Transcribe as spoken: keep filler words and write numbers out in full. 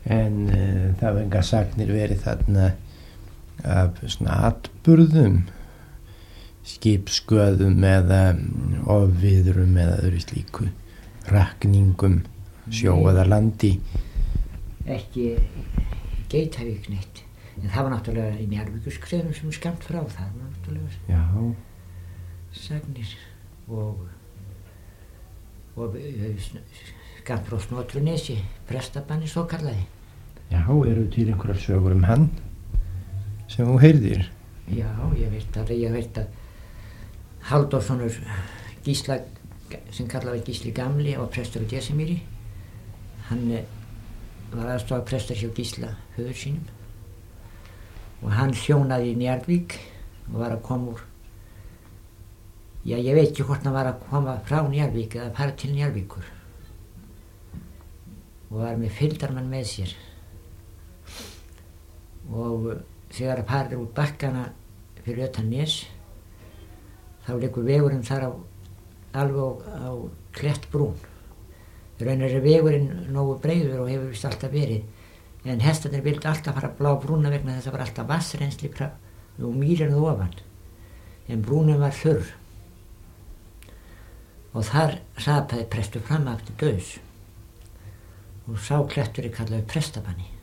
en uh, það var enga sagnir verið þarna af svona atburðum, skipsköðum eða ofviðrum eða öðru slíku, rakningum sjó eða landi. Ekki Geitavík neitt, en það var náttúrulega í Njarðvíkurskreðum sem er skammt frá, það var náttúrulega Já. sagnir og og skammt frá Snotronesi, prestabanni svo kallaði. Já, eru til einhverjar sögur um hann sem þú heyrðir? Já, ég veit að ég veit að Halldórssonur Gísla, sem kallaði Gísli gamli, og prestur á Desemýri, hann var aðstofa prestur hjá Gísla föður sínum, og hann þjónaði í Njarðvík og var að koma úr, já, ég veit ekki hvort hann var að koma frá Njarðvík eða fara til Njarðvíkur, og var með fylgdarmann með sér, og þegar að farið út bakkana fyrir utan Nes, þá liggur vegurinn þar á, alveg á, á klettbrún. Raunar er vegurinn nógu breiður og hefur vist alltaf verið, en hestarnir vildi alltaf fara blá brúna vegna þess að það var alltaf vatnsrennsli og mýrinu ofan, en brúnin var þurr. Og þar rapaði prestur fram aftur dauðs, og sá klettur er kallaður Prestabanni.